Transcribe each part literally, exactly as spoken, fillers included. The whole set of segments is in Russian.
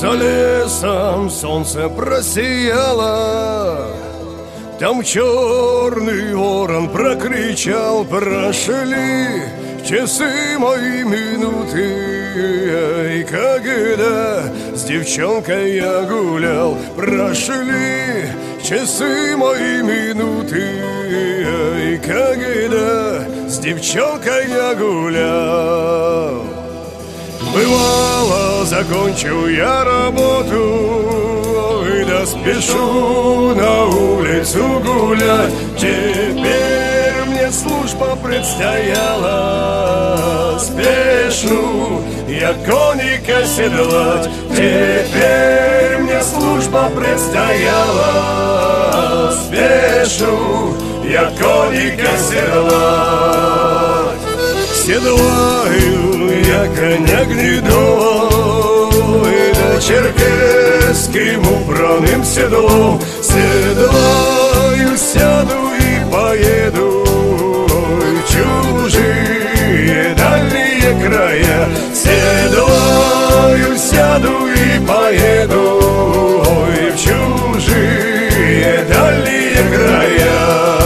За лесом солнце просияло, там черный ворон прокричал: прошли часы мои, минуты. И когда с девчонкой я гулял, прошли часы мои, минуты. И когда с девчонкой я гулял, бывало, закончу я работу, и да спешу на улицу гулять. Теперь мне служба предстояла, спешу я коника седлать. Теперь мне служба предстояла, спешу я коника седлать. Седлаю я коня гнедого, и да черкесским убранным седлом седлаю, сяду и поеду в чужие дальние края. Седлаю, сяду и поеду в чужие дальние края.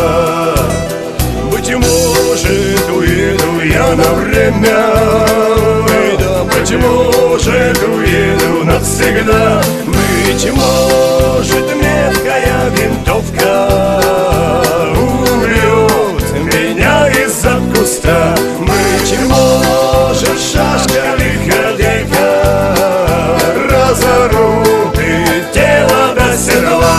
Быть может, уеду я на время, да, быть может, уеду навсегда. Быть может, меткая винтовка убьет меня из-за куста. Быть может, шашка лиходейка разорубит тело до седла.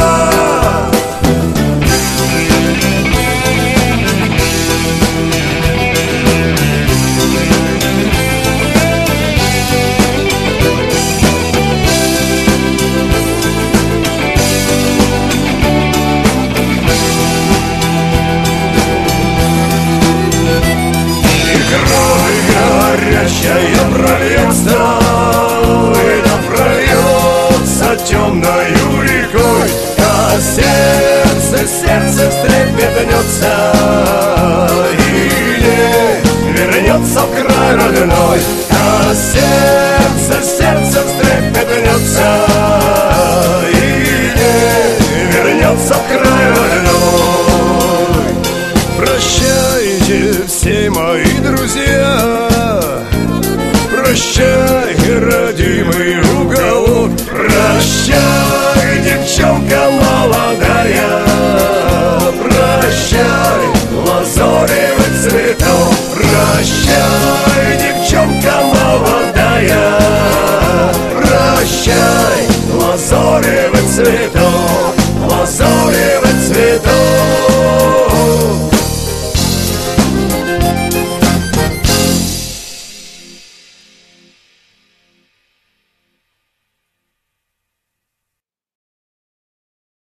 Горячая прольется, и да прольется темною рекой, а сердце, сердце встрепетнется и не вернется в край родной. А сердце, сердце встрепетнется и не вернется в край родной. Прощайте все мои друзья, прощай, родимый уголок, прощай, девчонка молодая, прощай, лазоревый цветок, прощай, девчонка молодая, прощай, лазоревый цветок.